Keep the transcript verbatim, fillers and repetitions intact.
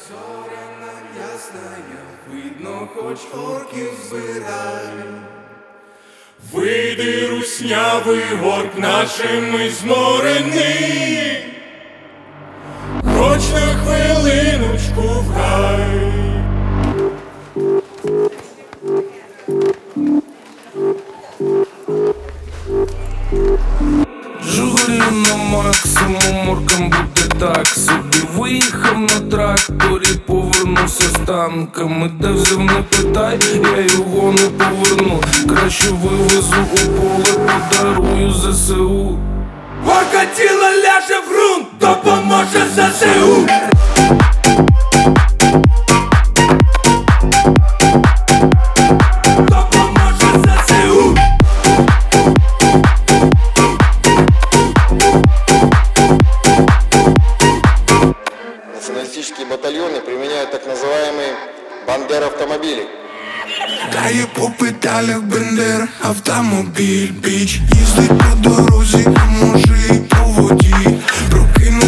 зоряна ясная, видно, хоч орків збирай. Вийди, руснявий горк нашими зморений, хоч на хвилиночку в гай. Жигулі на максимум, оркам буде так собі. Виїхав на тракторі, повернувся з танками. Де взяв, не питай, я його не поверну. Краще вивезу у поле, подарую ЗСУ. Орка тіло ляже в ґрунт, допоможе ЗСУ. Националистические батальоны применяют так называемые бандер-автомобили. Дає по педалях бендер, автомобіль, біч. Їздить по дорозі, а може й по воді. Прокинув